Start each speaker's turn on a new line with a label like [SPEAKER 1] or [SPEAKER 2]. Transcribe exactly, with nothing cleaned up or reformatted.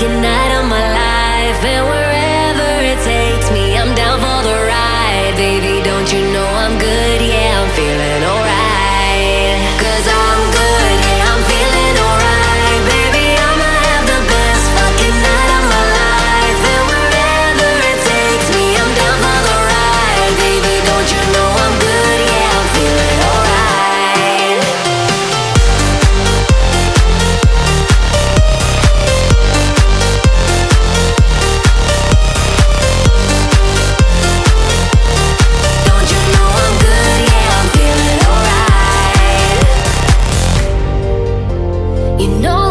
[SPEAKER 1] fucking night of my life, and wherever it takes me, I'm down for the ride. Baby, don't you know I'm good? Yeah, I'm feeling alright. Cause I'm good, yeah, I'm feeling alright. Baby, I'ma have the best fucking night of my life, and wherever it takes me, I'm down for the ride. Baby, don't you know I'm good? Yeah, I'm feeling alright. Don't you know I'm good? Yeah, I'm feeling alright. You know